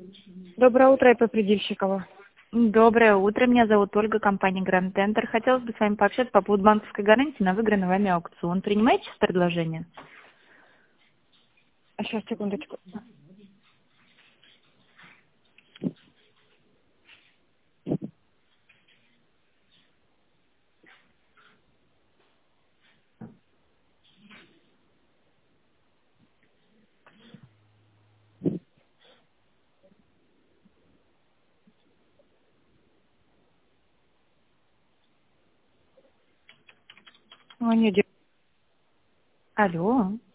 Доброе утро, ИП Предельщикова. Доброе утро, меня зовут Ольга, компания Grand Tender. Хотелось бы с вами пообщаться по поводу банковской гарантии на выигранный вами аукцион. Принимаете сейчас предложение? Сейчас, секундочку. О, нет, Алло.